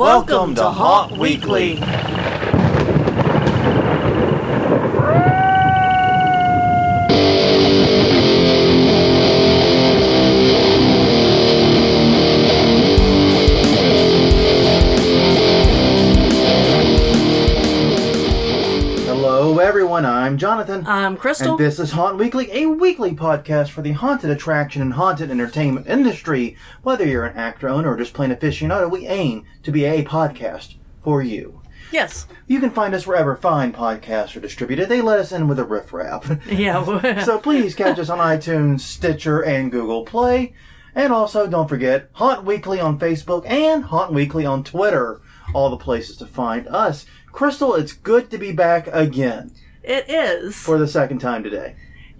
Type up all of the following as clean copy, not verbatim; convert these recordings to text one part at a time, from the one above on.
Welcome to Haunt Weekly. Hello everyone, I'm Jonathan. I'm Crystal. And this is Haunt Weekly, a weekly podcast for the haunted attraction and haunted entertainment industry. Whether you're an actor, owner, or just plain aficionado, we aim to be a podcast for you. Yes. You can find us wherever fine podcasts are distributed. They let us in with a riffraff. Yeah. So please catch us on iTunes, Stitcher, and Google Play. And also, don't forget, Haunt Weekly on Facebook and Haunt Weekly on Twitter. All the places to find us. Crystal, it's good to be back again. It is. For the second time today.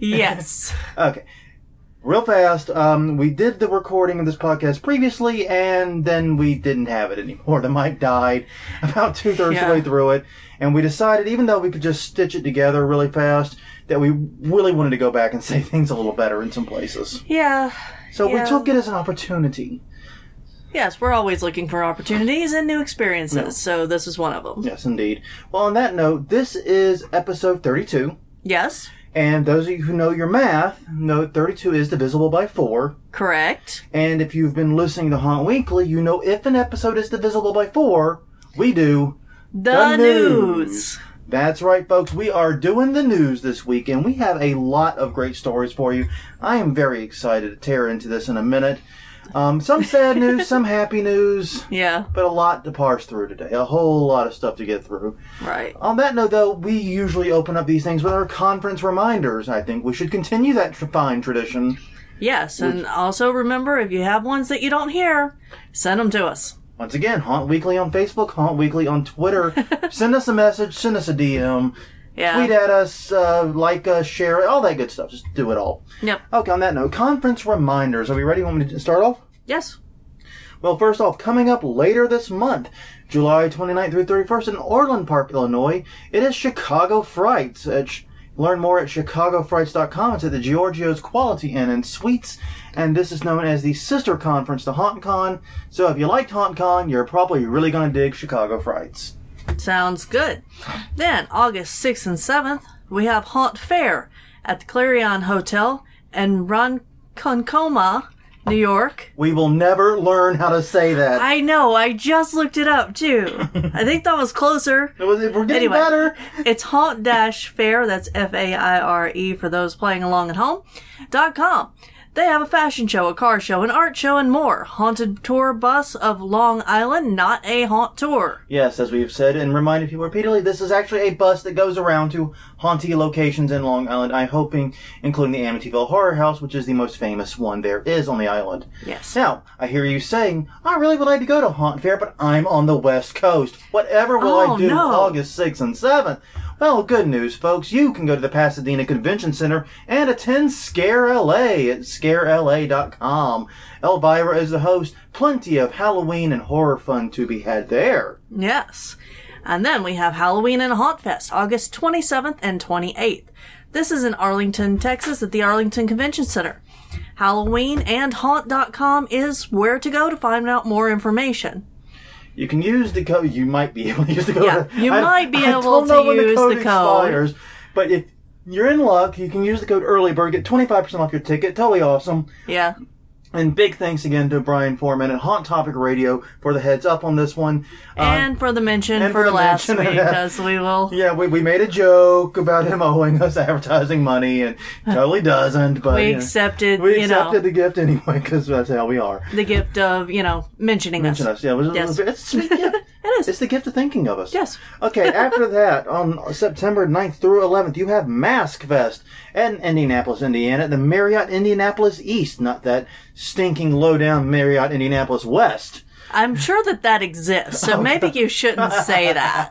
Yes. Okay. Real fast, we did the recording of this podcast previously, and then we didn't have it anymore. The mic died about two-thirds of the way through it, and we decided, even though we could just stitch it together really fast, that we really wanted to go back and say things a little better in some places. Yeah. So we took it as an opportunity. Yes, we're always looking for opportunities and new experiences, so this is one of them. Yes, indeed. Well, on that note, this is episode 32. Yes. And those of you who know your math know 32 is divisible by 4. Correct. And if you've been listening to Haunt Weekly, you know if an episode is divisible by 4, we do the news. That's right, folks. We are doing the news this week, and we have a lot of great stories for you. I am very excited to tear into this in a minute. Some sad news, some happy news. Yeah. But a lot to parse through today. A whole lot of stuff to get through. Right. On that note, though, we usually open up these things with our conference reminders. I think we should continue that fine tradition. Yes, and also remember, if you have ones that you don't hear, send them to us. Once again, Haunt Weekly on Facebook, Haunt Weekly on Twitter. Send us a message, send us a DM. Yeah. Tweet at us, like us, share it, all that good stuff. Just do it all. Yep. Okay, on that note, conference reminders. Are we ready? Want me to start off? Yes. Well, first off, coming up later this month, July 29th through 31st in Orland Park, Illinois, it is Chicago Frights. Learn more at chicagofrights.com. It's at the Giorgio's Quality Inn and Suites, and this is known as the sister conference to HauntCon. So if you liked HauntCon, you're probably really going to dig Chicago Frights. Sounds good. Then, August 6th and 7th, we have Haunt Fair at the Clarion Hotel in Ronkonkoma, New York. We will never learn how to say that. I know, I just looked it up, too. I think that was closer. We're getting better. It's Haunt-Fair, that's F-A-I-R-E for those playing along at home, .com. They have a fashion show, a car show, an art show, and more. Haunted tour bus of Long Island, not a haunt tour. Yes, as we've said and reminded people repeatedly, this is actually a bus that goes around to haunty locations in Long Island, I'm hoping, including the Amityville Horror House, which is the most famous one there is on the island. Yes. Now, I hear you saying, I really would like to go to Haunt Fair, but I'm on the West Coast. Whatever will I do August 6th and 7th? Well, good news, folks. You can go to the Pasadena Convention Center and attend Scare LA at scarela.com. Elvira is the host. Plenty of Halloween and horror fun to be had there. Yes. And then we have Halloween and Haunt Fest, August 27th and 28th. This is in Arlington, Texas at the Arlington Convention Center. Halloween and Haunt.com is where to go to find out more information. You can use the code. You might be able to use the code. Yeah, you might be able to use the code. Expires, but if you're in luck, you can use the code EARLYBIRD, get 25% off your ticket. Totally awesome. Yeah. And big thanks again to Brian Foreman at Haunt Topic Radio for the heads up on this one. And for the mention for last week, because we will... Yeah, we made a joke about him owing us advertising money, and totally doesn't, but... We accepted, we accepted the gift anyway, because that's how we are. The gift of, mentioning us. Mention us, yeah. It's a sweet gift. It is. It's the gift of thinking of us. Yes. Okay, after that, on September 9th through 11th, you have Mask Fest in Indianapolis, Indiana, at the Marriott Indianapolis East, not that stinking low-down Marriott Indianapolis West. I'm sure that exists, so maybe you shouldn't say that.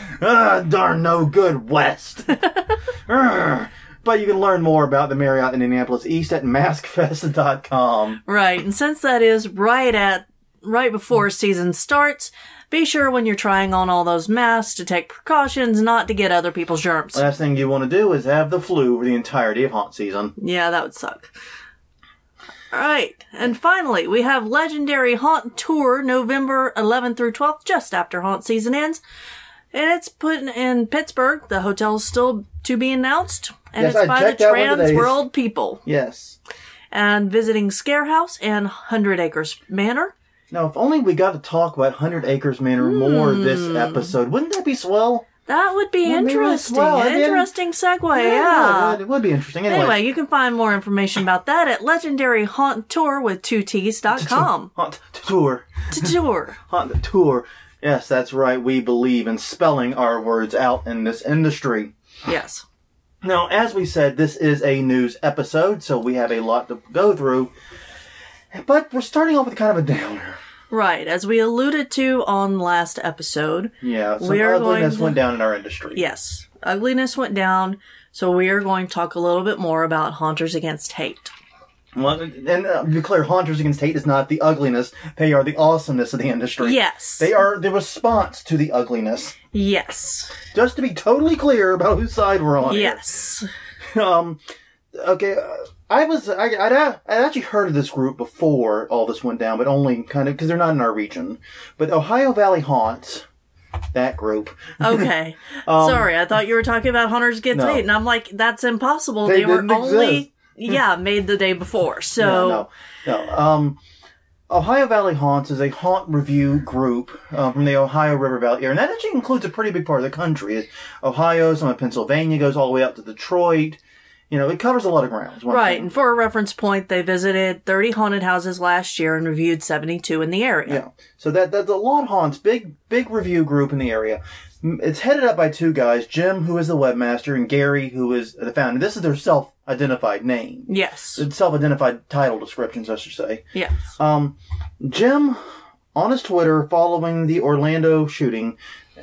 Darn no good West. But you can learn more about the Marriott Indianapolis East at maskfest.com. Right, and since that is right before season starts, be sure when you're trying on all those masks to take precautions not to get other people's germs. Last thing you want to do is have the flu for the entirety of haunt season. Yeah, that would suck. Right. And finally, we have Legendary Haunt Tour November 11th through 12th, just after haunt season ends. And it's put in Pittsburgh. The hotel's still to be announced. And Yes, it's I by the checked that one today. Trans World People. Yes. And visiting Scarehouse and 100 Acres Manor. Now, if only we got to talk about 100 Acres Manor more this episode. Wouldn't that be swell? That would be interesting. Interesting segue, Yeah, it would be interesting. Anyway, you can find more information about that at legendaryhaunttour.com. Haunt Tour. Tour. Haunt Tour. Yes, that's right. We believe in spelling our words out in this industry. Yes. Now, as we said, this is a news episode, so we have a lot to go through. But we're starting off with kind of a downer. Right, as we alluded to on last epised. Yeah, some ugliness went down in our industry. Yes, ugliness went down, so we are going to talk a little bit more about Haunters Against Hate. Well, and to be clear, Haunters Against Hate is not the ugliness. They are the awesomeness of the industry. Yes. They are the response to the ugliness. Yes. Just to be totally clear about whose side we're on. Yes. Okay, I'd actually heard of this group before all this went down, but only kind of, because they're not in our region. But Ohio Valley Haunts, that group. Okay. Sorry, I thought you were talking about Haunters Against Hate, and I'm like, that's impossible. They were only, made the day before, so. No. Ohio Valley Haunts is a haunt review group from the Ohio River Valley area, and that actually includes a pretty big part of the country. It's Ohio, some of Pennsylvania, goes all the way up to Detroit. You know, it covers a lot of ground. Right, and for a reference point, they visited 30 haunted houses last year and reviewed 72 in the area. Yeah, so that's a lot of haunts, big review group in the area. It's headed up by two guys, Jim, who is the webmaster, and Gary, who is the founder. This is their self-identified name. Yes. It's self-identified title descriptions, I should say. Yes. Jim, on his Twitter, following the Orlando shooting,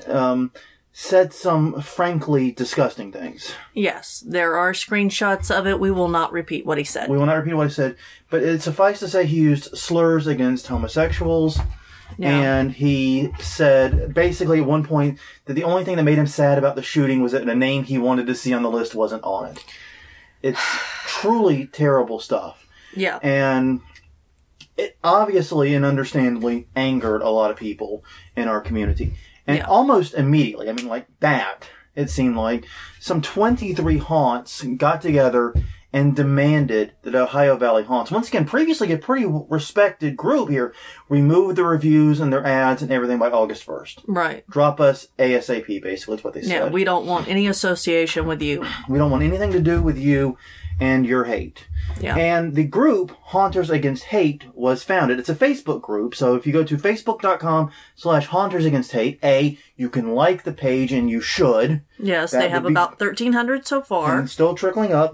said some frankly disgusting things. Yes, there are screenshots of it. We will not repeat what he said. We will not repeat what he said, but it suffice to say he used slurs against homosexuals. Yeah. And he said, basically at one point, that the only thing that made him sad about the shooting was that the name he wanted to see on the list wasn't on it. It's truly terrible stuff. Yeah. And it obviously and understandably angered a lot of people in our community. And almost immediately, I mean, like that, it seemed like, some 23 haunts got together and demanded that Ohio Valley Haunts, once again, previously a pretty respected group here, remove the reviews and their ads and everything by August 1st. Right. Drop us ASAP, basically, is what they said. Yeah, we don't want any association with you. We don't want anything to do with you and your hate. Yeah. And the group, Haunters Against Hate, was founded. It's a Facebook group, so if you go to facebook.com/Haunters Against Hate, you can like the page, and you should. Yes, they have about 1,300 so far. And still trickling up.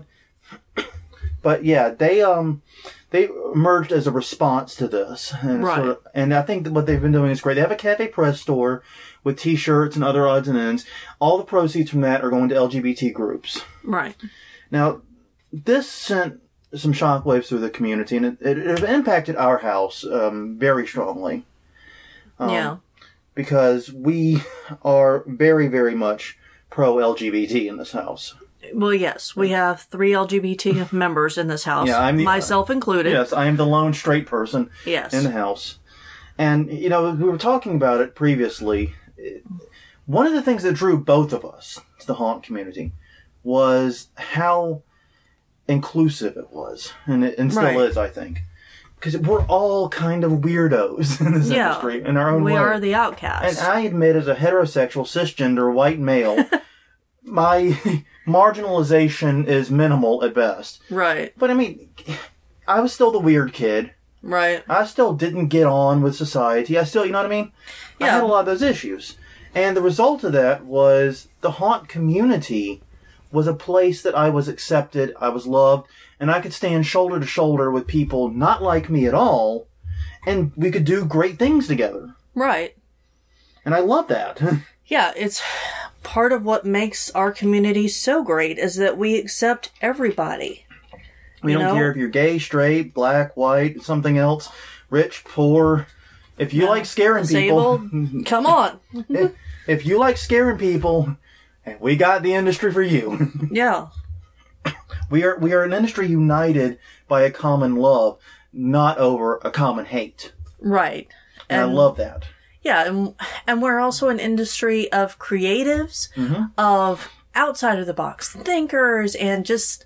But yeah, they emerged as a response to this. And right. And I think that what they've been doing is great. They have a Cafe Press store with t-shirts and other odds and ends. All the proceeds from that are going to LGBT groups. Right. Now, this sent some shockwaves through the community, and it impacted our house very strongly. Yeah. Because we are very, very much pro-LGBT in this house. Well, yes, we have 3 LGBT members in this house, myself included. Yes, I am the lone straight person in the house. And, you know, we were talking about it previously. One of the things that drew both of us to the haunt community was how inclusive it was, and still is, I think. Because we're all kind of weirdos in this industry, in our own way. We are the outcasts. And I admit, as a heterosexual, cisgender, white male, my marginalization is minimal at best. Right. But I mean, I was still the weird kid. Right. I still didn't get on with society. I still, you know what I mean? Yeah. I had a lot of those issues. And the result of that was the haunt community was a place that I was accepted, I was loved, and I could stand shoulder to shoulder with people not like me at all, and we could do great things together. Right. And I love that. Yeah, it's part of what makes our community so great is that we accept everybody. We don't care if you're gay, straight, black, white, something else, rich, poor. If you like scaring disabled, people... come on. If you like scaring people, we got the industry for you. Yeah. We are an industry united by a common love. not over a common hate. Right. And I love that. Yeah, and we're also an industry of creatives, of outside of the box thinkers, and just,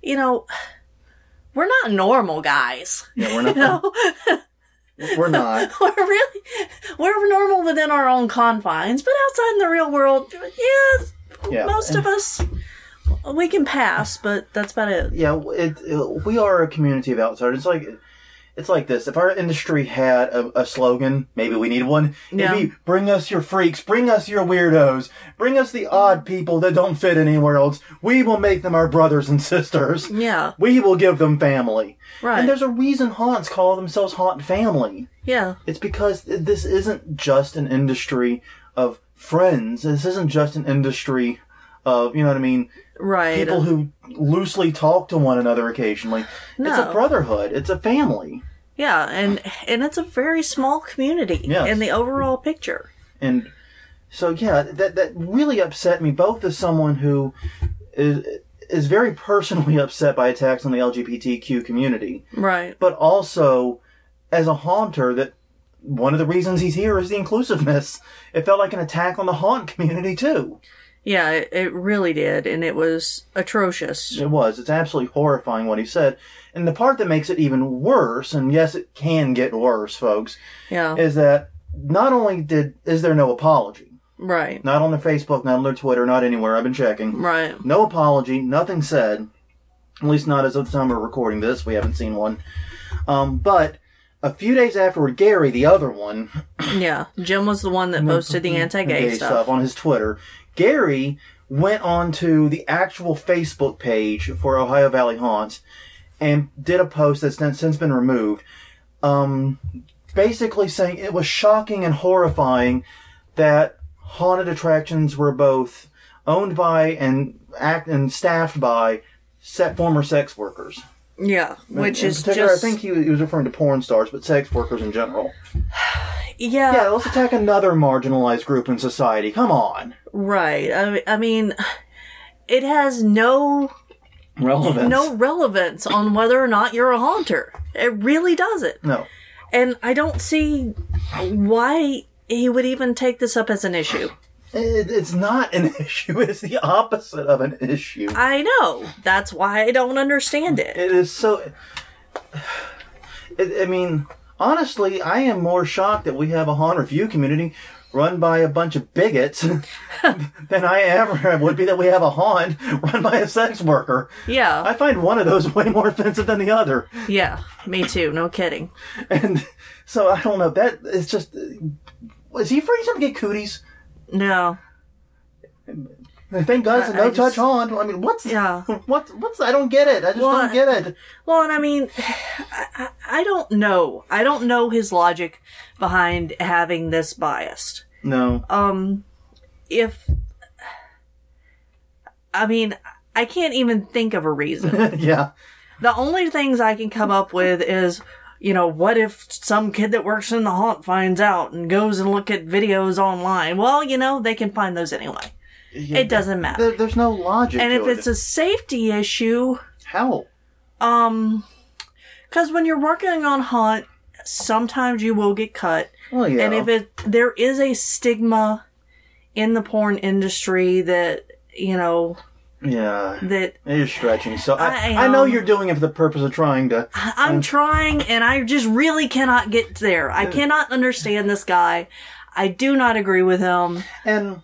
we're not normal guys. Yeah, we're not. We're not. We're normal within our own confines, but outside in the real world, most of us, we can pass, but that's about it. Yeah, we are a community of outsiders. It's like this. If our industry had a slogan, maybe we need one. Yeah. It'd be, bring us your freaks, bring us your weirdos, bring us the odd people that don't fit anywhere else. We will make them our brothers and sisters. Yeah. We will give them family. Right. And there's a reason haunts call themselves Haunt Family. Yeah. It's because this isn't just an industry of friends. This isn't just an industry of, you know what I mean? Right. People who loosely talk to one another occasionally. No. It's a brotherhood. It's a family. Yeah, and it's a very small community in the overall picture. And so, yeah, that really upset me, both as someone who is very personally upset by attacks on the LGBTQ community. Right. But also, as a haunter, that one of the reasons he's here is the inclusiveness. It felt like an attack on the haunt community, too. Yeah, it really did, and it was atrocious. It was. It's absolutely horrifying what he said. And the part that makes it even worse, and yes, it can get worse, folks, is that not only is there no apology. Right. Not on their Facebook, not on their Twitter, not anywhere. I've been checking. Right. No apology, nothing said. At least not as of the time we're recording this. We haven't seen one. But a few days afterward, Gary, the other one... Yeah, Jim was the one that posted the anti-gay stuff on his Twitter. Gary went on to the actual Facebook page for Ohio Valley Haunts and did a post that's since been removed, basically saying it was shocking and horrifying that haunted attractions were both owned by and staffed by former sex workers. Yeah, which is just... I think he was referring to porn stars, but sex workers in general. Yeah. Yeah, let's attack another marginalized group in society. Come on. Right. I mean, it has no relevance on whether or not you're a haunter. It really doesn't. No. And I don't see why he would even take this up as an issue. It's not an issue. It's the opposite of an issue. I know. That's why I don't understand it. It is so... I mean, honestly, I am more shocked that we have a haunt review community run by a bunch of bigots than I ever would be that we have a haunt run by a sex worker. Yeah. I find one of those way more offensive than the other. Yeah, me too. No kidding. And so, I don't know. That is just... Is he afraid he's going to get cooties? No. Thank God it's a no-touch haunt. I mean, what's... I don't get it. I just don't get it. Well, and I mean, I don't know. I don't know his logic behind having this biased. No. I can't even think of a reason. Yeah. The only things I can come up with is, what if some kid that works in the haunt finds out and goes and look at videos online? Well, they can find those anyway. Yeah, it doesn't matter. There's no logic and to if it. it's a safety issue... How? Because when you're working on haunt, sometimes you will get cut. Well, yeah. And if there is a stigma in the porn industry that, Yeah. That you're stretching. So I know you're doing it for the purpose of trying to... I'm trying, and I just really cannot get there. I cannot understand this guy. I do not agree with him. And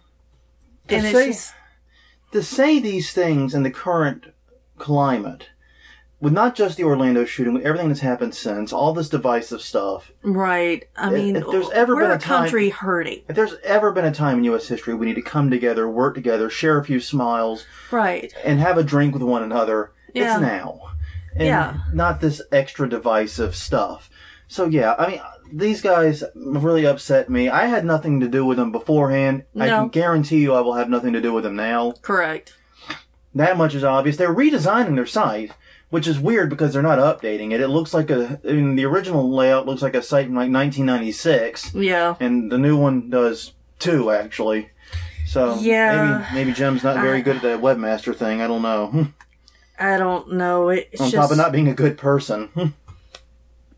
to say these things in the current climate, with not just the Orlando shooting, with everything that's happened since, all this divisive stuff. Right. I mean, if there's ever been a country hurting. If there's ever been a time in U.S. history we need to come together, work together, share a few smiles. Right. And have a drink with one another, it's now. And not this extra divisive stuff. So, yeah, I mean, these guys really upset me. I had nothing to do with them beforehand. No. I can guarantee you I will have nothing to do with them now. Correct. That much is obvious. They're redesigning their site, which is weird because they're not updating it. It looks like the original layout looks like a site from like 1996. Yeah. And the new one does too, actually. So, maybe Jim's not very good at the webmaster thing. I don't know. I don't know. Top of not being a good person.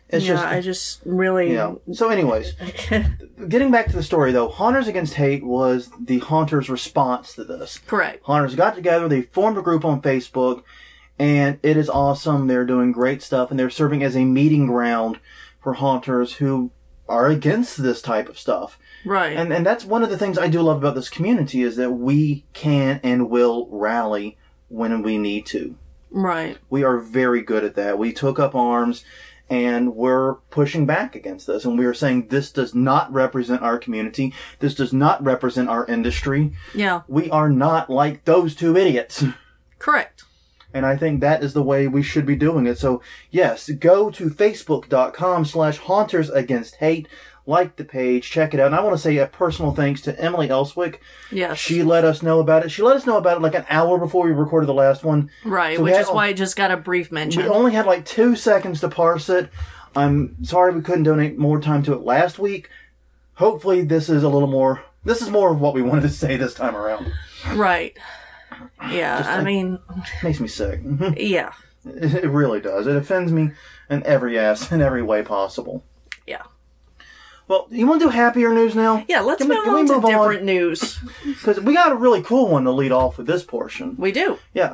It's yeah, just, I just really... yeah. So anyways, getting back to the story though, Haunters Against Hate was the Haunters' response to this. Correct. Haunters got together, they formed a group on Facebook, and it is awesome. They're doing great stuff, and they're serving as a meeting ground for haunters who are against this type of stuff. Right. And that's one of the things I do love about this community is that we can and will rally when we need to. Right. We are very good at that. We took up arms and we're pushing back against this. And we are saying this does not represent our community. This does not represent our industry. Yeah. We are not like those two idiots. Correct. And I think that is the way we should be doing it. So, yes, go to facebook.com/HauntersAgainstHate. Like the page, check it out. And I want to say a personal thanks to Emily Elswick. Yes. She let us know about it. She let us know about it like an hour before we recorded the last one. Right, So which is why it just got a brief mention. We only had like 2 seconds to parse it. I'm sorry we couldn't donate more time to it last week. Hopefully this is more of what we wanted to say this time around. Right. Yeah, I mean... Makes me sick. Yeah. It really does. It offends me in every way possible. Yeah. Well, you want to do happier news now? Yeah, let's move on to different news. Because we got a really cool one to lead off with this portion. We do. Yeah.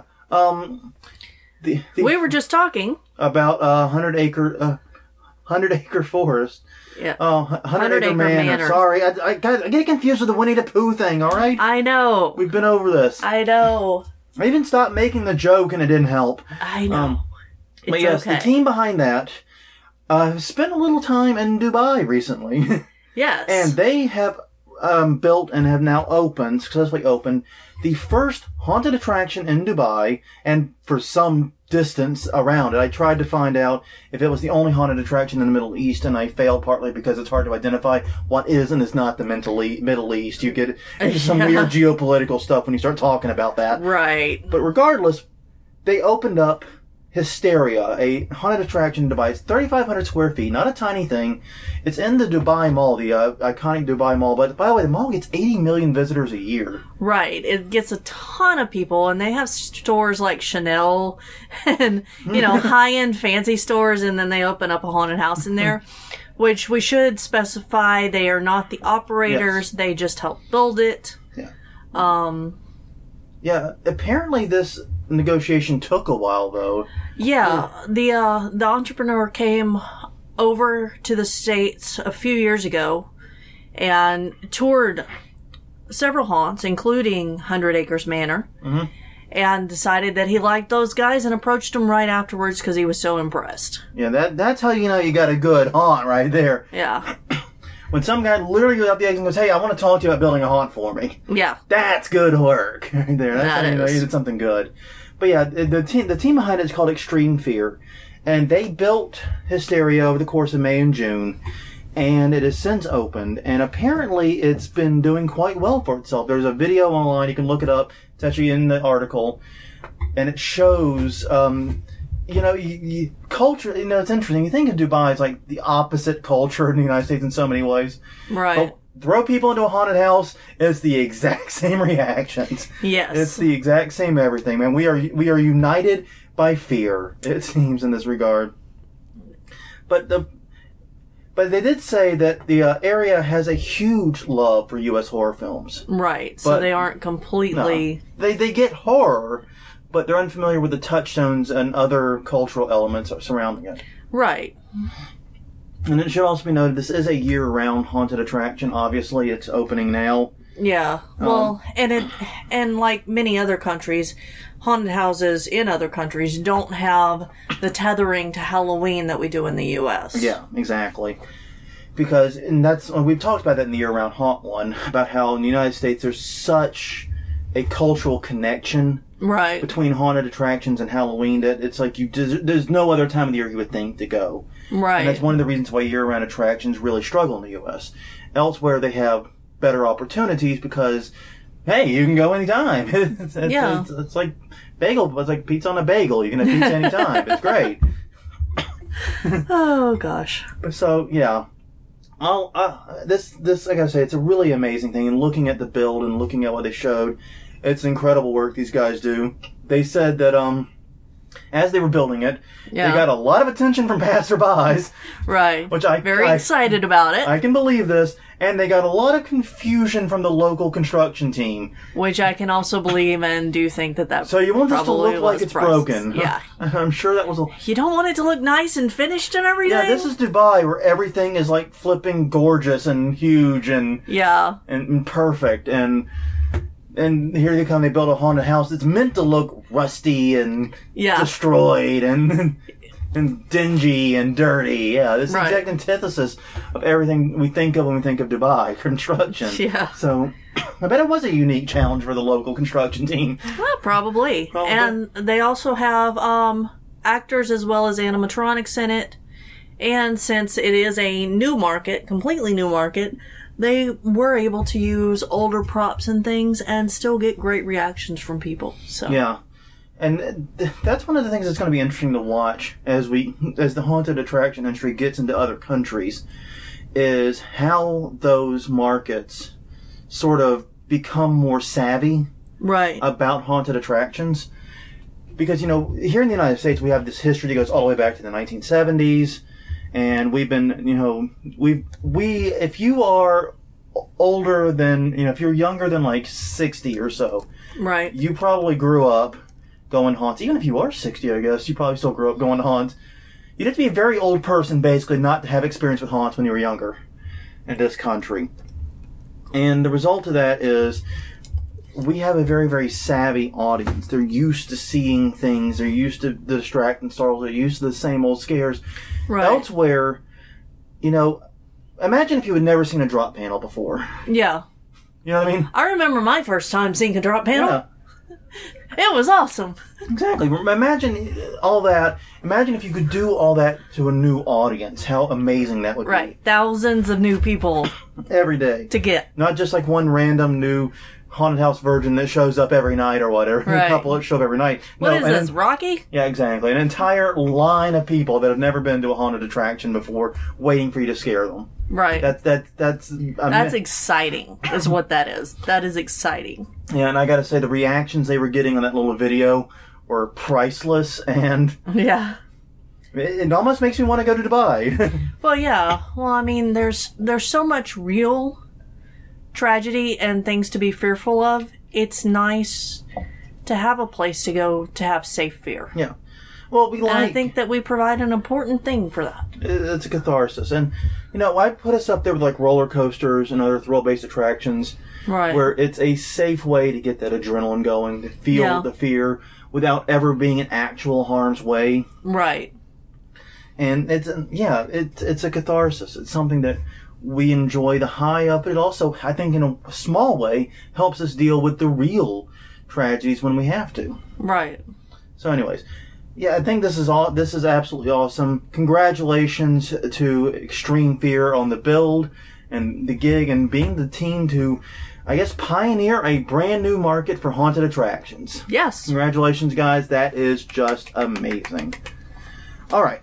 We were just talking about 100 acre forest. Yeah. 100 acre manor. Sorry, I get confused with the Winnie the Pooh thing, alright? I know. We've been over this. I know. I even stopped making the joke and it didn't help. I know. But yes, the team behind that spent a little time in Dubai recently. Yes. And they have built and have now successfully opened, the first haunted attraction in Dubai, and for some distance around it. I tried to find out if it was the only haunted attraction in the Middle East, and I failed partly because it's hard to identify what is and is not the Middle East. You get into some weird geopolitical stuff when you start talking about that. Right. But regardless, they opened up Hysteria, a haunted attraction in Dubai. It's 3,500 square feet, not a tiny thing. It's in the Dubai Mall, the iconic Dubai Mall. But by the way, the mall gets 80 million visitors a year. Right. It gets a ton of people, and they have stores like Chanel and, high-end fancy stores, and then they open up a haunted house in there, which we should specify they are not the operators. Yes. They just help build it. Yeah. Yeah, apparently this negotiation took a while, though. Yeah, the entrepreneur came over to the States a few years ago and toured several haunts, including 100 Acres Manor, and decided that he liked those guys and approached them right afterwards because he was so impressed. Yeah, that's how you know you got a good haunt right there. Yeah. When some guy literally goes up the exit and goes, "Hey, I want to talk to you about building a haunt for me." Yeah. That's good work right there. That's how you know you did something good. But yeah, the team behind it is called Extreme Fear. And they built Hysteria over the course of May and June. And it has since opened. And apparently it's been doing quite well for itself. There's a video online. You can look it up. It's actually in the article. And it shows... culture, it's interesting. You think of Dubai as like the opposite culture in the United States in so many ways. Right. But throw people into a haunted house, it's the exact same reactions. Yes. It's the exact same everything, man. We are united by fear, it seems, in this regard. But they did say that the area has a huge love for U.S. horror films. Right. So they aren't completely... No, they get horror, but they're unfamiliar with the touchstones and other cultural elements surrounding it. Right. And it should also be noted, this is a year-round haunted attraction. Obviously, it's opening now. Yeah. Well, and like many other countries, haunted houses in other countries don't have the tethering to Halloween that we do in the U.S. Yeah, exactly. Because, and we've talked about that in the year-round haunt one, about how in the United States there's such a cultural connection between haunted attractions and Halloween that it's like there's no other time of the year you would think to go. Right. And that's one of the reasons why year-round attractions really struggle in the U.S. Elsewhere, they have better opportunities because, hey, you can go anytime. It's like bagel. It's like pizza on a bagel. You can have pizza anytime. It's great. Oh gosh. So yeah, this I gotta say, it's a really amazing thing. And looking at the build and looking at what they showed, it's incredible work these guys do. They said that as they were building it. Yeah. They got a lot of attention from passerbys. Right. Which I very excited about it. I can believe this. And they got a lot of confusion from the local construction team. Which I can also believe and do think that So you want this to look like it's broken. Yeah. I'm sure that was a... You don't want it to look nice and finished and everything? Yeah, this is Dubai where everything is like flipping gorgeous and huge and... Yeah. And perfect. And here they come, they build a haunted house. It's meant to look rusty and destroyed and dingy and dirty. Yeah, this is the exact antithesis of everything we think of when we think of Dubai construction. Yeah. So, I bet it was a unique challenge for the local construction team. Well, probably. And they also have actors as well as animatronics in it. And since it is a new market, completely new market, they were able to use older props and things and still get great reactions from people. So yeah. And that's one of the things that's going to be interesting to watch as the haunted attraction industry gets into other countries, is how those markets sort of become more savvy about haunted attractions. Because, here in the United States, we have this history that goes all the way back to the 1970s. And we've been, if you are older than, if you're younger than like 60 or so, you probably grew up going haunts. Even if you are 60, I guess, you probably still grew up going to haunts. You'd have to be a very old person, basically, not to have experience with haunts when you were younger in this country. And the result of that is we have a very, very savvy audience. They're used to seeing things. They're used to the distracting startles. They're used to the same old scares. Elsewhere, imagine if you had never seen a drop panel before. Yeah. You know what I mean? I remember my first time seeing a drop panel. Yeah. It was awesome. Exactly. Imagine all that. Imagine if you could do all that to a new audience. How amazing that would be. Thousands of new people. Every day. To get. Not just like one random new haunted house virgin that shows up every night or whatever. A couple that show up every night. What is this, Rocky? Yeah, exactly. An entire line of people that have never been to a haunted attraction before waiting for you to scare them. Right. That's exciting, is what that is. That is exciting. Yeah, and I gotta say, the reactions they were getting on that little video were priceless, and... Yeah. It almost makes me want to go to Dubai. Well, yeah. Well, I mean, there's so much real tragedy and things to be fearful of. It's nice to have a place to go to have safe fear. Yeah. Well, and I think that we provide an important thing for that. It's a catharsis. And, I put us up there with like roller coasters and other thrill-based attractions. Right. Where it's a safe way to get that adrenaline going, to feel the fear without ever being in actual harm's way. Right. And it's a catharsis. It's something that we enjoy the high up. It also, I think, in a small way, helps us deal with the real tragedies when we have to. Right. So, anyways, yeah, I think this is absolutely awesome. Congratulations to Extreme Fear on the build and the gig and being the team to, I guess, pioneer a brand new market for haunted attractions. Yes. Congratulations, guys. That is just amazing. All right.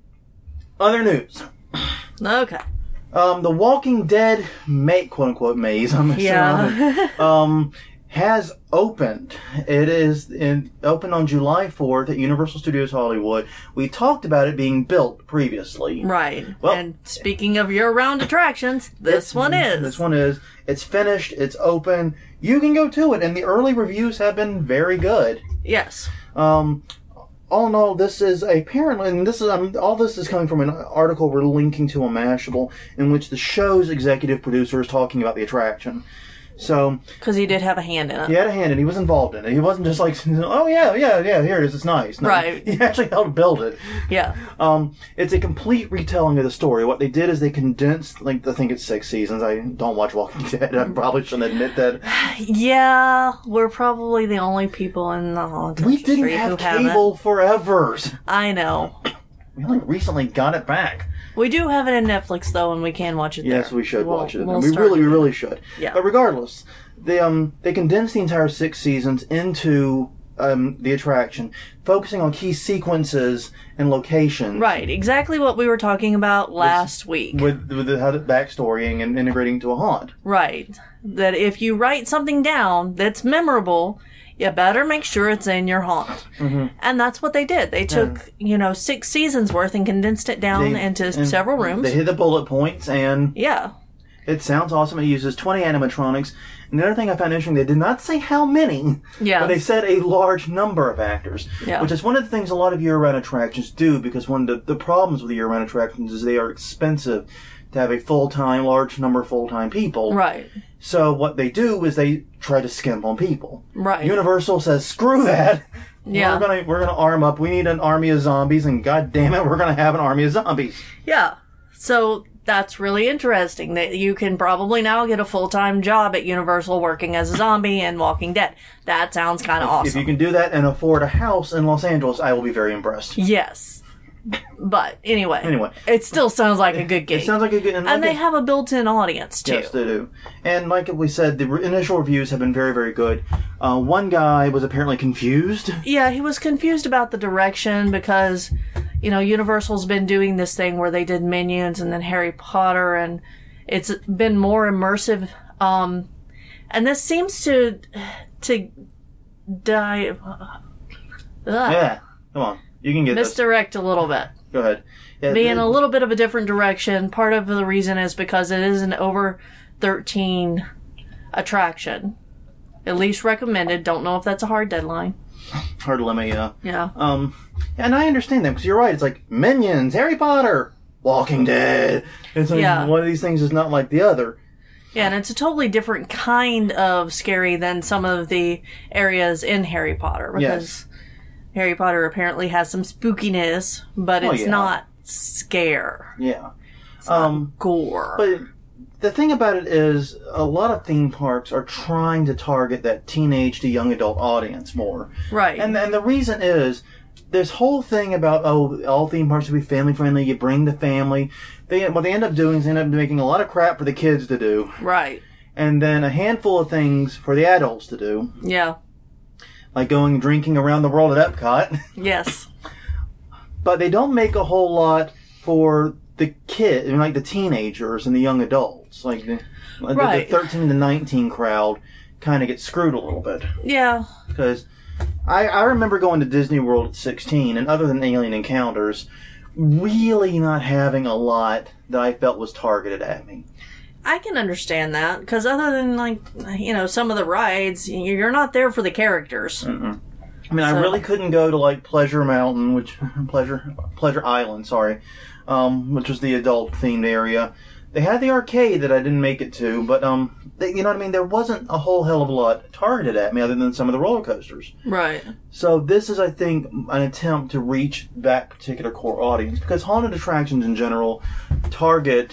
Other news. Okay. The Walking Dead quote-unquote maze, I'm assuming, has opened. It is opened on July 4th at Universal Studios Hollywood. We talked about it being built previously. Right. Well, and speaking of year-round attractions, this one is. This one is. It's finished. It's open. You can go to it, and the early reviews have been very good. Yes. All in all, this is apparently, and this is all this is coming from an article we're linking to on Mashable, in which the show's executive producer is talking about the attraction. So, because he did have a hand in it. He had a hand in it. He was involved in it. He wasn't just like, oh yeah, here it is, it's nice. No, right. He actually helped build it. Yeah. It's a complete retelling of the story. What they did is they condensed, I think it's 6 seasons. I don't watch Walking Dead. I probably shouldn't admit that. Yeah, we're probably the only people in the haunted industry who have cable forever. I know. We only recently got it back. We do have it in Netflix, though, and we can watch it there. Yes, we should watch it. We really should. Yeah. But regardless, they condensed the entire 6 seasons into the attraction, focusing on key sequences and locations. Right, exactly what we were talking about last week. With the backstory and integrating to a haunt. Right. That if you write something down that's memorable, you better make sure it's in your haunt. Mm-hmm. And that's what they did. They took, 6 seasons worth and condensed it down into several rooms. They hit the bullet points, and yeah. It sounds awesome. It uses 20 animatronics. And the other thing I found interesting, they did not say how many, but they said a large number of actors, which is one of the things a lot of year-round attractions do, because one of the problems with the year-round attractions is they are expensive to have a large number of full-time people. Right. So what they do is they try to skimp on people. Right. Universal says, screw that. Yeah. We're gonna arm up. We need an army of zombies, and god damn it, we're gonna have an army of zombies. Yeah. So that's really interesting that you can probably now get a full-time job at Universal working as a zombie in Walking Dead. That sounds kind of awesome. If you can do that and afford a house in Los Angeles, I will be very impressed. Yes. But anyway, it still sounds like a good gig. It sounds like a good... And they have a built-in audience, too. Yes, they do. And like we said, the initial reviews have been very, very good. One guy was apparently confused. Yeah, he was confused about the direction because, Universal's been doing this thing where they did Minions and then Harry Potter, and it's been more immersive. And this seems to die... Yeah, come on. You can get misdirect a little bit. Go ahead. Yeah, be in a little bit of a different direction. Part of the reason is because it is an over 13 attraction. At least recommended. Don't know if that's a hard deadline. Hard limit, yeah. Yeah. And I understand them, because you're right. It's like Minions, Harry Potter, Walking Dead. It's like one of these things is not like the other. Yeah, and it's a totally different kind of scary than some of the areas in Harry Potter. Because Harry Potter apparently has some spookiness, but it's not scare. Yeah. It's not gore. But the thing about it is, a lot of theme parks are trying to target that teenage to young adult audience more. Right. And the reason is, this whole thing about, all theme parks should be family friendly, you bring the family. What they end up doing is they end up making a lot of crap for the kids to do. Right. And then a handful of things for the adults to do. Yeah. Like going drinking around the world at Epcot. Yes. But they don't make a whole lot for the kids, like the teenagers and the young adults. Like the 13 to 19 crowd kind of gets screwed a little bit. Yeah. Because I remember going to Disney World at 16, and other than Alien Encounters, really not having a lot that I felt was targeted at me. I can understand that, because other than, some of the rides, you're not there for the characters. Mm-mm. I mean, I really couldn't go to, Pleasure Mountain, Pleasure Island, sorry, which was the adult-themed area. They had the arcade that I didn't make it to, but, you know what I mean? There wasn't a whole hell of a lot targeted at me other than some of the roller coasters. Right. So this is, I think, an attempt to reach that particular core audience, because haunted attractions in general target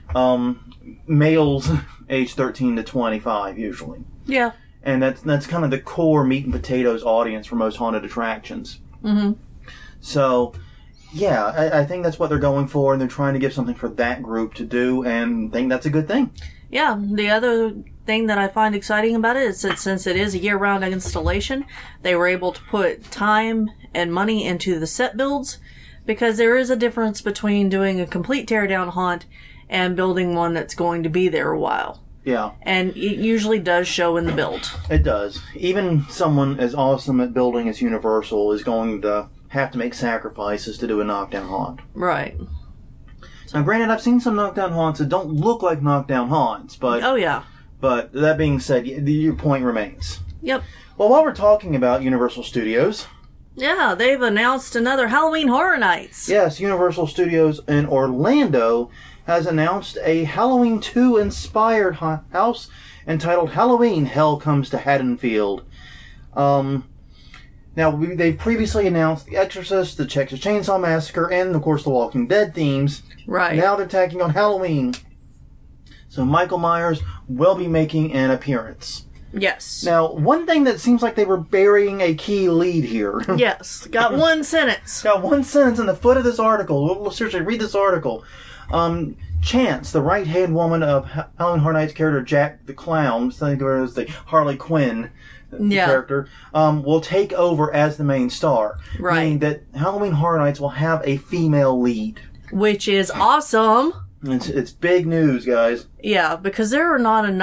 males age 13 to 25 usually. Yeah. And that's kind of the core meat and potatoes audience for most haunted attractions. Mm-hmm. So, yeah, I think that's what they're going for, and they're trying to give something for that group to do, and I think that's a good thing. Yeah, the other thing that I find exciting about it is that since it is a year-round installation, they were able to put time and money into the set builds, because there is a difference between doing a complete teardown haunt and building one that's going to be there a while. Yeah. And it usually does show in the build. It does. Even someone as awesome at building as Universal is going to have to make sacrifices to do a knockdown haunt. Right. Now, granted, I've seen some knockdown haunts that don't look like knockdown haunts, but... Oh, yeah. But that being said, your point remains. Yep. Well, while we're talking about Universal Studios... Yeah, they've announced another Halloween Horror Nights. Yes, Universal Studios in Orlando has announced a Halloween 2 inspired house entitled Halloween Hell Comes to Haddonfield. Now, they've previously announced The Exorcist, the Texas Chainsaw Massacre, and, of course, the Walking Dead themes. Right. Now they're tacking on Halloween. So Michael Myers will be making an appearance. Yes. Now, one thing that seems like they were burying a key lead here. Yes. Got one sentence. Got one sentence in the foot of this article. We'll seriously read this article. Chance, the right-hand woman of Halloween Horror Nights character Jack the Clown, I think it was the Harley Quinn character, will take over as the main star. Right. Meaning that Halloween Horror Nights will have a female lead. Which is awesome. It's big news, guys. Yeah, because there are not enough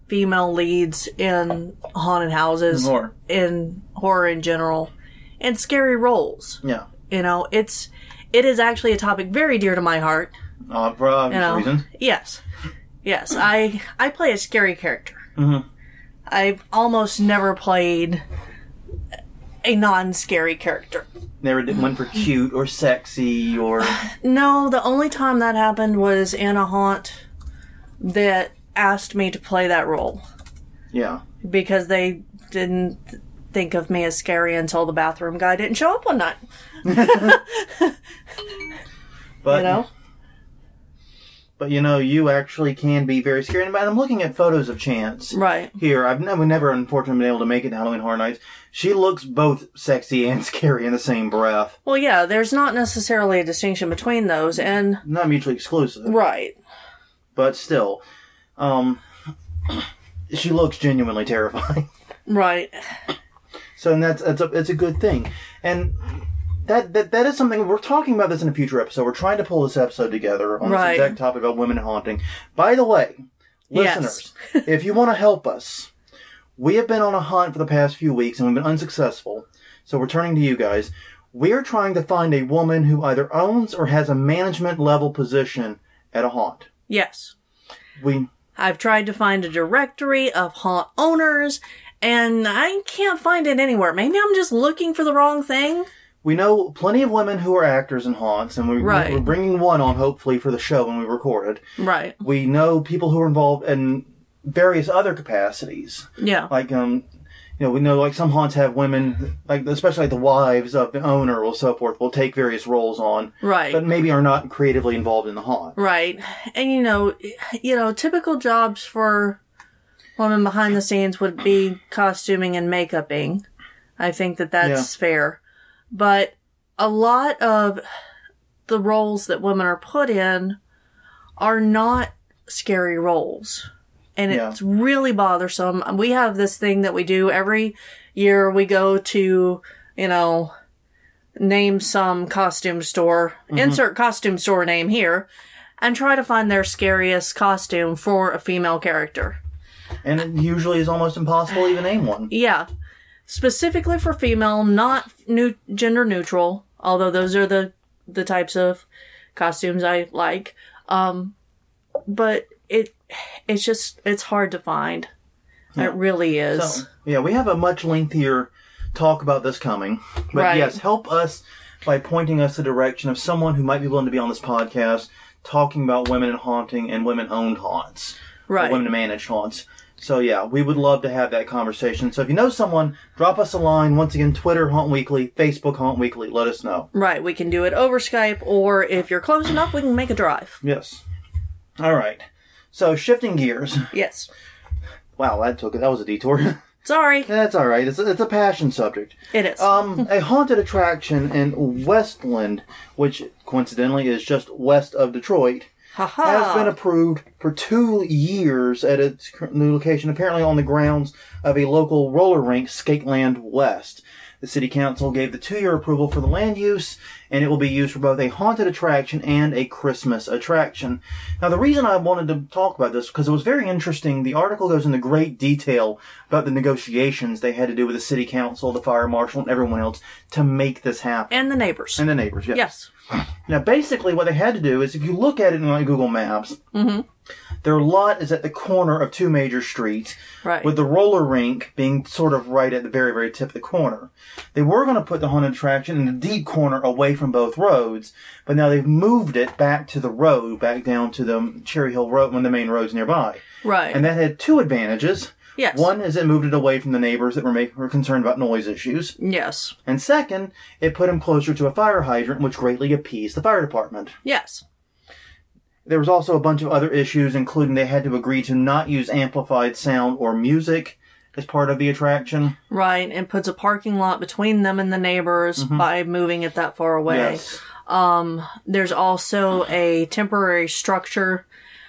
female leads in haunted houses, Horror. in horror in general, and scary roles. Yeah. It is actually a topic very dear to my heart. For obvious reasons. Yes. I play a scary character. Mm-hmm. I've almost never played a non-scary character. Never did one for cute or sexy or... No, the only time that happened was in a haunt that asked me to play that role. Yeah. Because they didn't think of me as scary until the bathroom guy didn't show up one night. But, But, you actually can be very scary. And I'm looking at photos of Chance. Right. Here. I've never, unfortunately, been able to make it to Halloween Horror Nights. She looks both sexy and scary in the same breath. Well, yeah, there's not necessarily a distinction between those, and... Not mutually exclusive. Right. But still, she looks genuinely terrifying. Right. So, and it's a good thing. And... That is something, we're talking about this in a future episode. We're trying to pull this episode together on this exact topic about women haunting. By the way, listeners, if you want to help us, we have been on a hunt for the past few weeks and we've been unsuccessful. So we're turning to you guys. We're trying to find a woman who either owns or has a management level position at a haunt. Yes. I've tried to find a directory of haunt owners and I can't find it anywhere. Maybe I'm just looking for the wrong thing. We know plenty of women who are actors in haunts, and we're bringing one on, hopefully, for the show when we record it. Right. We know people who are involved in various other capacities. Yeah. Like, we know, like, some haunts have women, like, especially like the wives of the owner or so forth, will take various roles on. Right. But maybe are not creatively involved in the haunt. Right. And, typical jobs for women behind the scenes would be costuming and makeuping. I think that's fair. But a lot of the roles that women are put in are not scary roles. And it's really bothersome. We have this thing that we do every year. We go to, name some costume store, insert costume store name here, and try to find their scariest costume for a female character. And it usually is almost impossible to even name one. Yeah. Specifically for female, not gender neutral, although those are the types of costumes I like. But it's hard to find. Yeah. It really is. So, we have a much lengthier talk about this coming. But yes, help us by pointing us the direction of someone who might be willing to be on this podcast talking about women in haunting and women-owned haunts. Right. Women-managed haunts. So, we would love to have that conversation. So, if you know someone, drop us a line. Once again, Twitter, Haunt Weekly, Facebook, Haunt Weekly. Let us know. Right. We can do it over Skype, or if you're close enough, we can make a drive. Yes. All right. So, shifting gears. Yes. Wow, that was a detour. Sorry. That's all right. It's a passion subject. It is. A haunted attraction in Westland, which coincidentally is just west of Detroit, has been approved for 2 years at its new location, apparently on the grounds of a local roller rink, Skateland West. The city council gave the 2-year approval for the land use, and it will be used for both a haunted attraction and a Christmas attraction. Now, the reason I wanted to talk about this, because it was very interesting, the article goes into great detail about the negotiations they had to do with the city council, the fire marshal, and everyone else to make this happen. And the neighbors. Yes. Yes. Now, basically, what they had to do is, if you look at it on Google Maps, their lot is at the corner of 2 major streets, with the roller rink being sort of right at the very, very tip of the corner. They were going to put the haunted attraction in the deep corner away from both roads, but now they've moved it back to the road, back down to the Cherry Hill Road, one of the main roads nearby. Right. And that had 2 advantages. Yes. One is it moved it away from the neighbors that were concerned about noise issues. Yes. And second, it put them closer to a fire hydrant, which greatly appeased the fire department. Yes. There was also a bunch of other issues, including they had to agree to not use amplified sound or music as part of the attraction. Right, and puts a parking lot between them and the neighbors by moving it that far away. Yes. There's also a temporary structure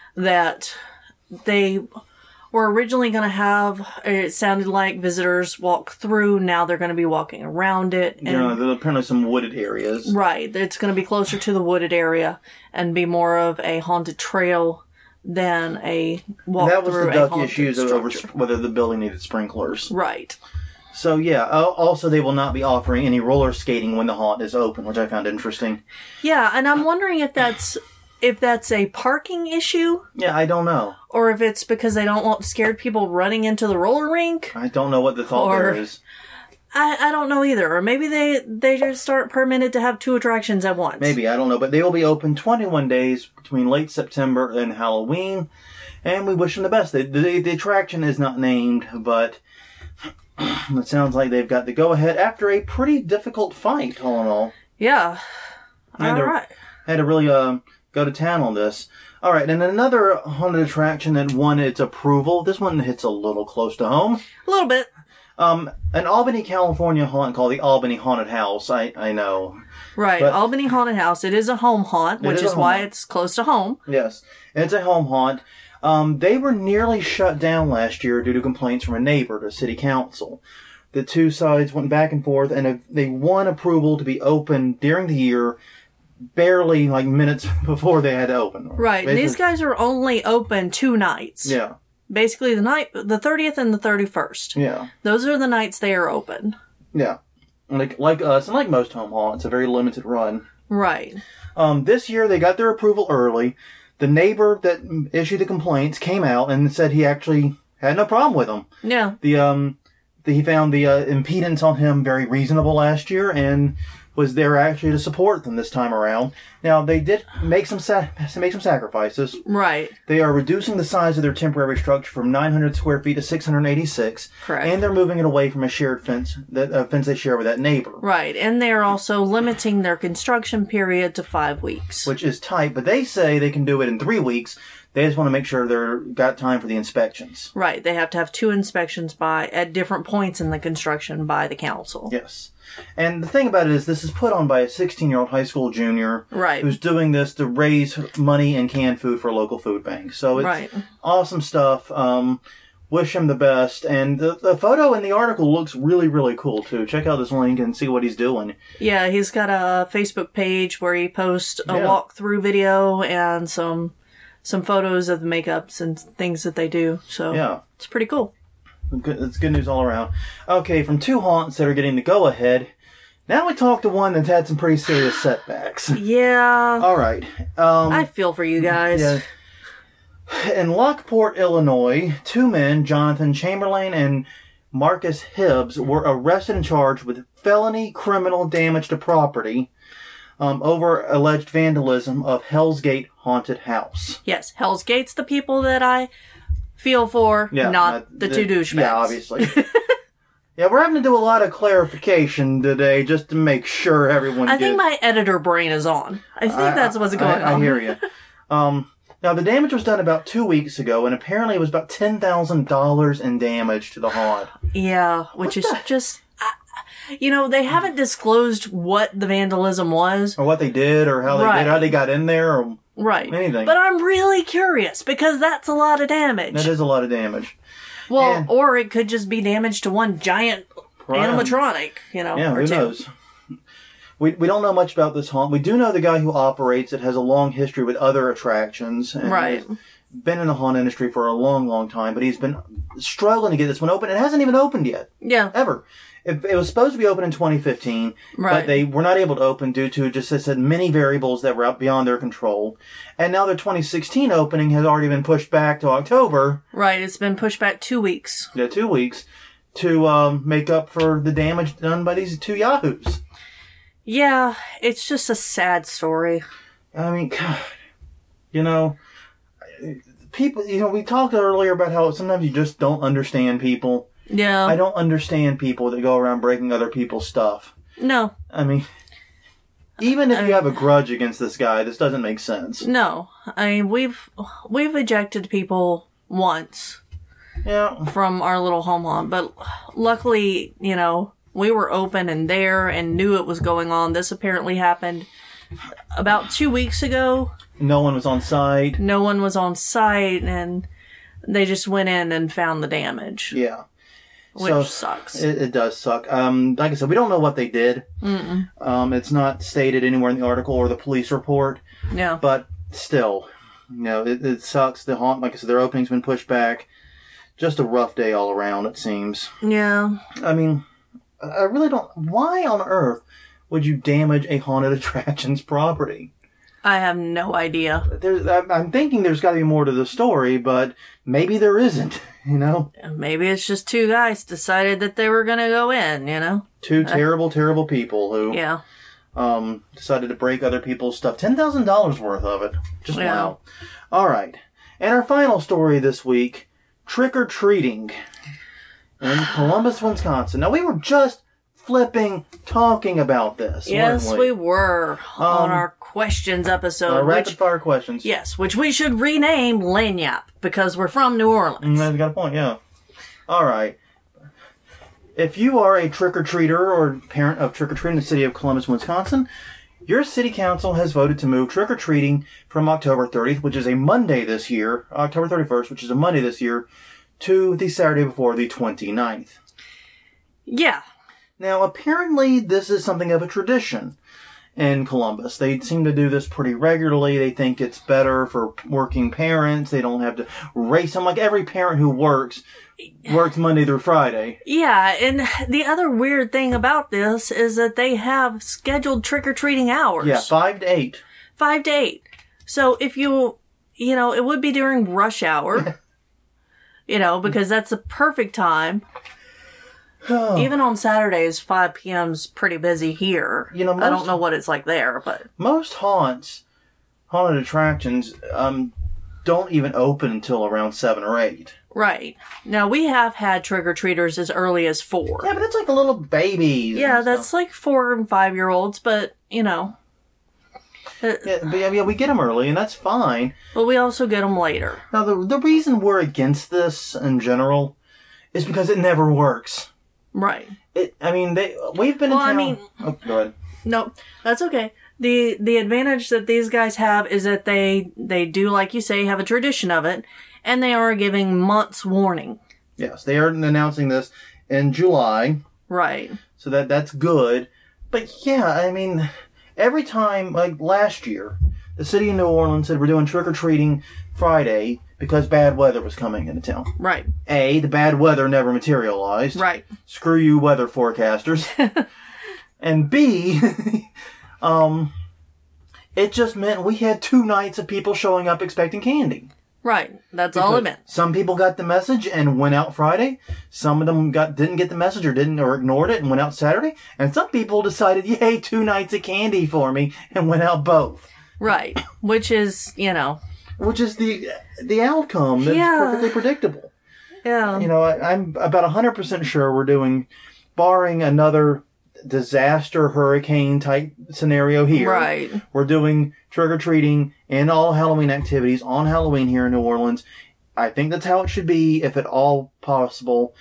that they were originally going to have. It sounded like visitors walk through. Now they're going to be walking around it. And, there's apparently some wooded areas. Right. It's going to be closer to the wooded area and be more of a haunted trail than a walk That was through the a duck haunted issues over structure. whether the building needed sprinklers. Right. So yeah, also they will not be offering any roller skating when the haunt is open, which I found interesting. Yeah, and I'm wondering if that's a parking issue Yeah, I don't know. or if it's because they don't want scared people running into the roller rink. I don't know what the thought Or- there is. I don't know either. Or maybe they just aren't permitted to have 2 attractions at once. Maybe, I don't know. But they will be open 21 days between late September and Halloween. And we wish them the best. The attraction is not named, but it sounds like they've got the go-ahead after a pretty difficult fight, all in all. Yeah. And All right. Had to really go to town on this. All right, and another haunted attraction that won its approval. This one hits a little close to home. A little bit. An Albany, California haunt called the Albany Haunted House. I know. Right. But- Albany Haunted House. It is a home haunt, which is a is home why haunt. it's close to home. Yes, it's a home haunt. They were nearly shut down last year due to complaints from a neighbor to city council. The two sides went back and forth, and they won approval to be open during the year, barely like minutes before they had to open. Right. And Basically- these guys are only open 2 nights. Yeah, Basically, the 30th and the 31st. yeah, Those are the nights they are open. yeah. Like us, and like most home haunts, a very limited run. Right. This year they got their approval early. The neighbor that issued the complaints came out and said he actually had no problem with them. Yeah. He found the impedance on him very reasonable last year and was there actually to support them this time around. Now they did make some sacrifices. Right. They are reducing the size of their temporary structure from 900 square feet to 686. Correct. And they're moving it away from a shared fence, that fence they share with that neighbor. Right. And they're also limiting their construction period to 5 weeks. Which is tight, but they say they can do it in 3 weeks. They just want to make sure they've got time for the inspections. Right. They have to have 2 inspections at different points in the construction by the council. Yes. And the thing about it is this is put on by a 16-year-old high school junior Right. who's doing this to raise money and canned food for a local food bank. So it's Right. awesome stuff. Wish him the best. And the photo in the article looks really, really cool, too. Check out this link and see what he's doing. Yeah, he's got a Facebook page where he posts a Yeah. walkthrough video and some photos of the makeups and things that they do. So Yeah. it's pretty cool. It's good news all around. Okay, from 2 haunts that are getting the go-ahead, now we talk to one that's had some pretty serious setbacks. Yeah. All right. I feel for you guys. Yeah. In Lockport, Illinois, 2 men, Jonathan Chamberlain and Marcus Hibbs, were arrested and charged with felony criminal damage to property over alleged vandalism of Hell's Gate Haunted House. Yes, Hell's Gate's the people that I feel for, not the 2 douchebags. Yeah, obviously. Yeah, we're having to do a lot of clarification today just to make sure everyone I gets... think my editor brain is on. I think that's what's going on. I hear you. Now, the damage was done about 2 weeks ago, and apparently it was about $10,000 in damage to the haunt. Yeah, which is just... they haven't disclosed what the vandalism was. Or what they did, or how they Right. did, how they got in there, or Right. anything. But I'm really curious, because that's a lot of damage. That is a lot of damage. Well, And- or it could just be damage to one giant Right. animatronic, Yeah, or who 2. knows? We don't know much about this haunt. We do know the guy who operates it has a long history with other attractions. And Right. has been in the haunt industry for a long, long time, but he's been struggling to get this one open. It hasn't even opened yet. Yeah. Ever. It was supposed to be open in 2015, Right. but they were not able to open due to, just as I said, many variables that were out beyond their control. And now their 2016 opening has already been pushed back to October, Right, it's been pushed back 2 weeks. 2 weeks, to make up for the damage done by these 2 yahoos. Yeah, it's just a sad story. I mean, God, people, we talked earlier about how sometimes you just don't understand people. Yeah. I don't understand people that go around breaking other people's stuff. No. I mean, even if you have a grudge against this guy, this doesn't make sense. No. I mean, we've ejected people once Yeah. from our little home haunt, but luckily, we were open and there and knew it was going on. This apparently happened about 2 weeks ago. No one was on site. No one was on site, and they just went in and found the damage, Yeah. which sucks. It does suck. Like I said, we don't know what they did. It's not stated anywhere in the article or the police report, Yeah. but still, it sucks. The haunt, like I said, their opening's been pushed back. Just a rough day all around, it seems. Yeah. I mean, I really don't... Why on earth would you damage a haunted attraction's property? I have no idea. I'm thinking there's got to be more to the story, but maybe there isn't, Maybe it's just two guys decided that they were going to go in, Two terrible, terrible people who Yeah. Decided to break other people's stuff. $10,000 worth of it. Just wow. All right. And our final story this week, trick-or-treating in Columbus, Wisconsin. Now, we were just flipping talking about this, Yes, weren't we were on our questions episode. Our rapid-fire questions. Yes, which we should rename Lagniappe because we're from New Orleans. I've got a point, yeah. All right. If you are a trick-or-treater or parent of trick-or-treating in the city of Columbus, Wisconsin, your city council has voted to move trick-or-treating from October 30th, which is a Monday this year, October 31st, which is a Monday this year, to the Saturday before the 29th. Yeah. Now, apparently, this is something of a tradition in Columbus. They seem to do this pretty regularly. They think it's better for working parents. They don't have to race them. Like every parent who works Monday through Friday. Yeah, and the other weird thing about this is that they have scheduled trick-or-treating hours. Yeah, 5 to 8. 5 to 8. So if it would be during rush hour, because that's the perfect time. Even on Saturdays, 5 p.m.'s pretty busy here. I don't know what it's like there, but... Most haunted attractions, don't even open until around 7 or 8. Right. Now, we have had trick-or-treaters as early as 4. Yeah, but that's like a little babies. Yeah, that's like 4 and 5-year-olds, but, Yeah, we get them early, and that's fine. But we also get them later. Now, the reason we're against this in general is because it never works. Right. We've been in town... Oh, go ahead. No, that's okay. The advantage that these guys have is that they do, like you say, have a tradition of it, and they are giving months warning. Yes, they are announcing this in July. Right. So that's good. But yeah, every time, like last year, the city of New Orleans said we're doing trick-or-treating Friday because bad weather was coming into town. Right. A, the bad weather never materialized. Right. Screw you, weather forecasters. And B, it just meant we had 2 nights of people showing up expecting candy. Right. That's all it meant. Some people got the message and went out Friday. Some of them didn't get the message or ignored it and went out Saturday. And some people decided, yay, 2 nights of candy for me and went out both. Right. Which is, Which is the outcome that's perfectly predictable. Yeah. I'm about 100% sure we're doing, barring another disaster hurricane type scenario here. Right. We're doing trick-or-treating and all Halloween activities on Halloween here in New Orleans. I think that's how it should be, if at all possible.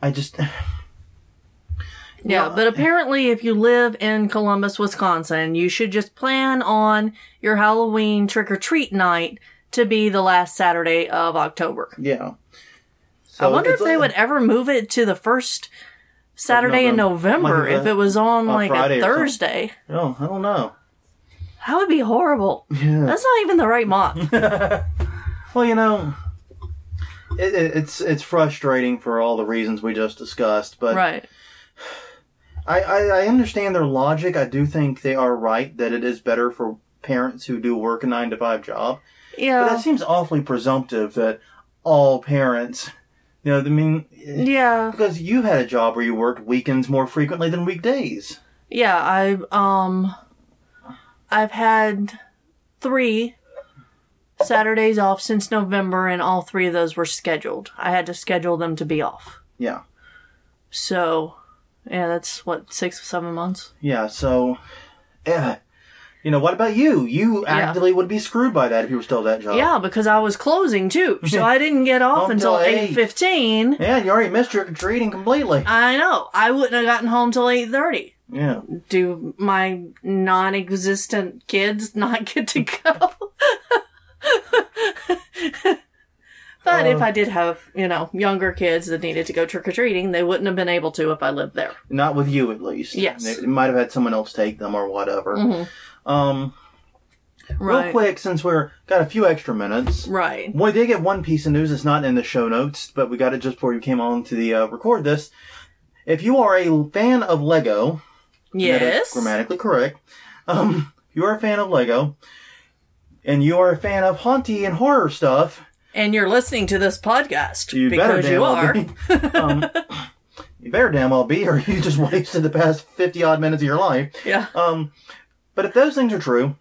Yeah, but apparently if you live in Columbus, Wisconsin, you should just plan on your Halloween trick-or-treat night to be the last Saturday of October. Yeah. So I wonder if they would ever move it to the first Saturday in November, if it was on like a Thursday. Oh, I don't know. That would be horrible. Yeah. That's not even the right month. Well, it's frustrating for all the reasons we just discussed, but right. I understand their logic. I do think they are right that it is better for parents who do work a 9-to-5 job. Yeah. But that seems awfully presumptive that all parents, yeah. Because you've had a job where you worked weekends more frequently than weekdays. Yeah, I've had 3 Saturdays off since November, and all 3 of those were scheduled. I had to schedule them to be off. Yeah. So, yeah, that's 6-7 months. Yeah, so, what about you? You actively would be screwed by that if you were still at that job. Yeah, because I was closing too, so I didn't get off until 8:15. Yeah, you already missed trick-or-treating completely. I know. I wouldn't have gotten home till 8:30. Yeah. Do my non-existent kids not get to go? But if I did have, younger kids that needed to go trick-or-treating, they wouldn't have been able to if I lived there. Not with you, at least. Yes. They might have had someone else take them or whatever. Mm-hmm. Right. Real quick, since we're got a few extra minutes. Right. We did get one piece of news that's not in the show notes, but we got it just before you came on to the record this. If you are a fan of Lego, Yes. that is grammatically correct. If you are a fan of Lego, and you are a fan of haunty and horror stuff, And you're listening to this podcast you better because damn you well are. be. You better damn well be, or you just wasted the past 50 odd minutes of your life. Yeah. But if those things are true,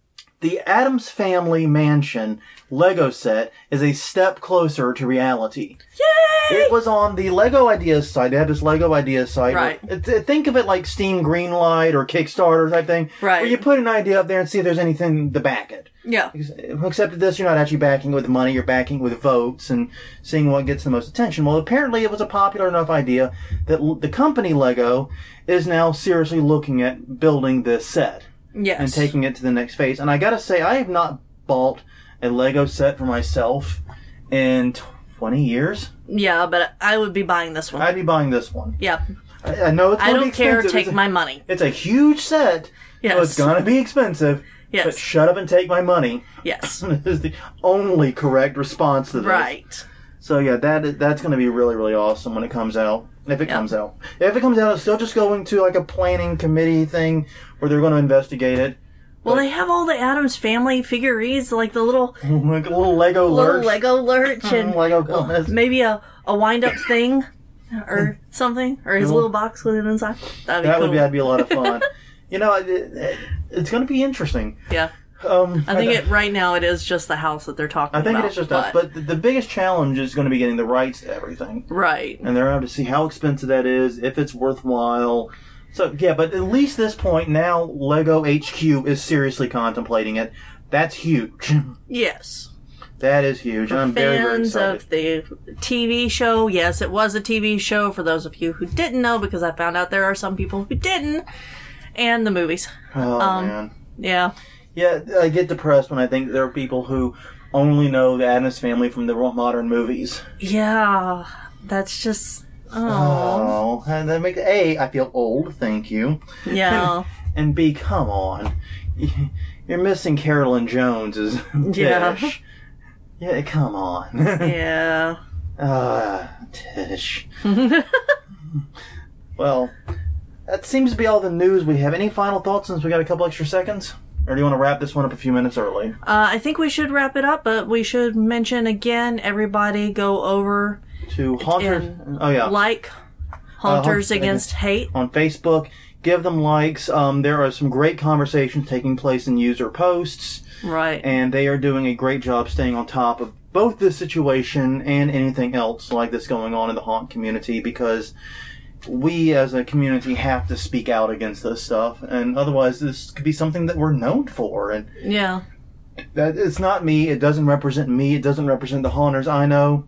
the Addams Family Mansion Lego set is a step closer to reality. Yay! It was on the Lego Ideas site. They have this Lego Ideas site. Right. Think of it like Steam Greenlight or Kickstarter type thing. Right. Where you put an idea up there and see if there's anything to back it. Yeah. Except that this, you're not actually backing with money. You're backing with votes and seeing what gets the most attention. Well, apparently it was a popular enough idea that the company Lego is now seriously looking at building this set. Yes. And taking it to the next phase. And I gotta say, I have not bought a Lego set for myself in 20 years. Yeah, but I would be buying this one. I'd be buying this one. Yeah. I know it's I gonna be don't care. expensive. Take my money. It's a huge set. Yes. So it's gonna be expensive. Yes. But shut up and take my money. Yes. is the only correct response to this. Right. So yeah, that's gonna be really, really awesome when it comes out. If it comes out. If it comes out, it's still just going to like a planning committee thing where they're going to investigate it. Well, they have all the Addams Family figurines, like the little Like a little Lego lurch. Lego lurch and Lego Gomez. maybe a wind-up thing or something, or his little box with it inside. That'd be a lot of fun. You know, it's going to be interesting. Yeah. I think right now it is just the house that they're talking about. I think it is just us. But the biggest challenge is going to be getting the rights to everything. Right. And they're going to see how expensive that is, if it's worthwhile. So, yeah, but at least this point now, Lego HQ is seriously contemplating it. That's huge. Yes. That is huge. I'm very, very Fans excited. of the TV show, yes, it was a TV show for those of you who didn't know, because I found out there are some people who didn't, and the movies. Oh, man. Yeah. Yeah, I get depressed when I think there are people who only know the Addams Family from the modern movies. Yeah. That's just... Oh, and that makes I feel old. Thank you. Yeah. And B, come on, you're missing Carolyn Jones's Yeah. Tish. Yeah, come on. Yeah. Tish. Well, that seems to be all the news we have. Any final thoughts since we got a couple extra seconds? Or do you want to wrap this one up a few minutes early? I think we should wrap it up, but we should mention again, everybody go over To Haunters. and like Haunters Against Hate. On Facebook. Give them likes. There are some great conversations taking place in user posts. Right. And they are doing a great job staying on top of both this situation and anything else like this going on in the haunt community, because we as a community have to speak out against this stuff, and otherwise this could be something that we're known for. And Yeah. that it's not me. It doesn't represent me. It doesn't represent the haunters I know.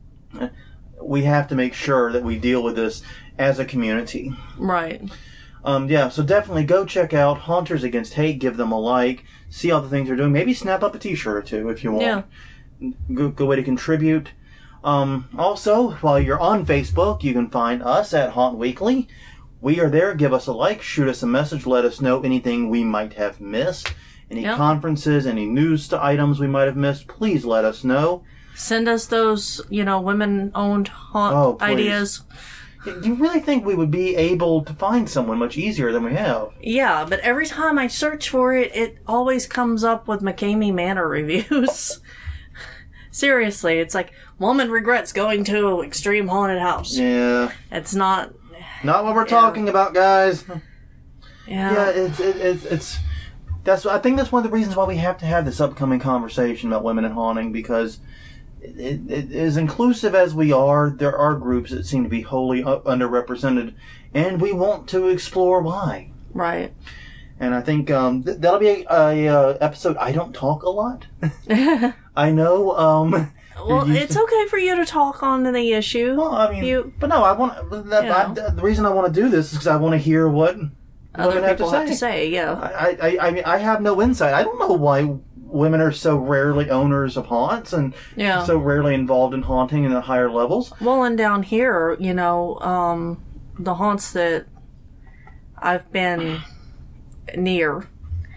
We have to make sure that we deal with this as a community. Right. Yeah, so definitely go check out Haunters Against Hate. Give them a like. See all the things they're doing. Maybe snap up a t-shirt or two if you want. Yeah. Good way to contribute. Also, while you're on Facebook, you can find us at Haunt Weekly. We are there. Give us a like. Shoot us a message. Let us know anything we might have missed. Any conferences, any news items we might have missed. Please let us know. Send us those, women-owned haunt please. ideas. Do you really think we would be able to find someone much easier than we have? Yeah, but every time I search for it, it always comes up with McCamey Manor reviews. Seriously, it's like, woman regrets going to extreme haunted house. Yeah. It's not... Not what we're talking about, guys. Yeah. It's I think that's one of the reasons why we have to have this upcoming conversation about women in haunting, because it as inclusive as we are, there are groups that seem to be wholly underrepresented, and we want to explore why. Right. And I think that'll be a episode. I don't talk a lot. I know. Well, it's okay for you to talk on the issue. Well, I mean, but no, I want. The reason I want to do this is because I want to hear what other women people have to say. Yeah. I mean, I have no insight. I don't know why women are so rarely owners of haunts and so rarely involved in haunting in the higher levels. Well, and down here, the haunts that I've been near,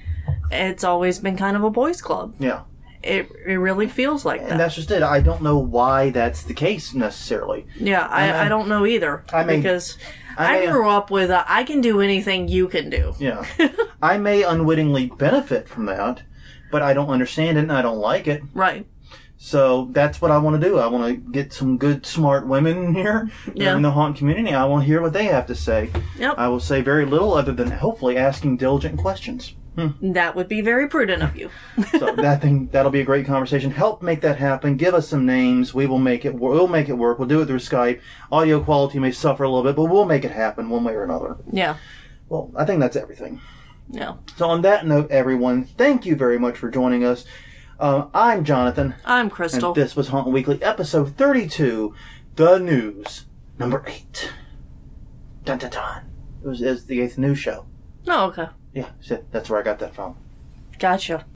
it's always been kind of a boys' club. Yeah. It really feels like that. And that's just it. I don't know why that's the case necessarily. Yeah, I don't know either. Because I grew up with I can do anything you can do. Yeah. I may unwittingly benefit from that, but I don't understand it and I don't like it. Right. So that's what I want to do. I want to get some good, smart women here in the haunt community. I want to hear what they have to say. Yep. I will say very little other than hopefully asking diligent questions. That would be very prudent of you. So that'll be a great conversation. Help make that happen. Give us some names. We will make it. We'll make it work. We'll do it through Skype. Audio quality may suffer a little bit, but we'll make it happen one way or another. Yeah. Well, I think that's everything. Yeah. So on that note, everyone, thank you very much for joining us. I'm Jonathan. I'm Crystal. And this was Haunt Weekly, episode 32, The News, number 8. Dun dun dun. It was the 8th news show. Oh, okay. Yeah, that's where I got that from. Gotcha.